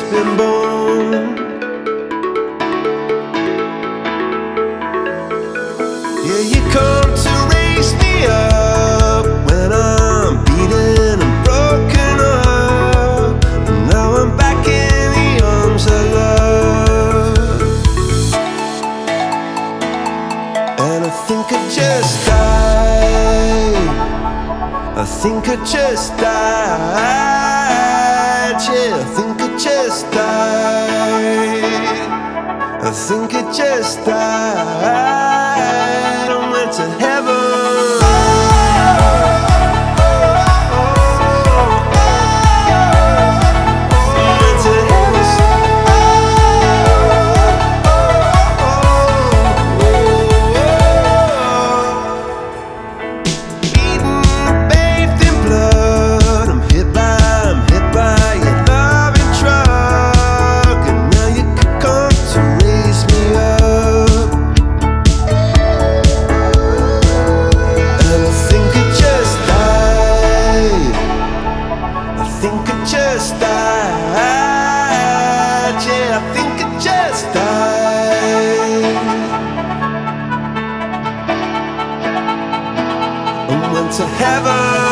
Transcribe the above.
been born. Yeah, you come to raise me up when I'm beaten and broken up, and now I'm back in the arms of love. And I think I just died. I think I just died. Yeah, I think I just died. I think I just died. I went to heaven. I think I just died. Yeah, I think I just died. I went to heaven.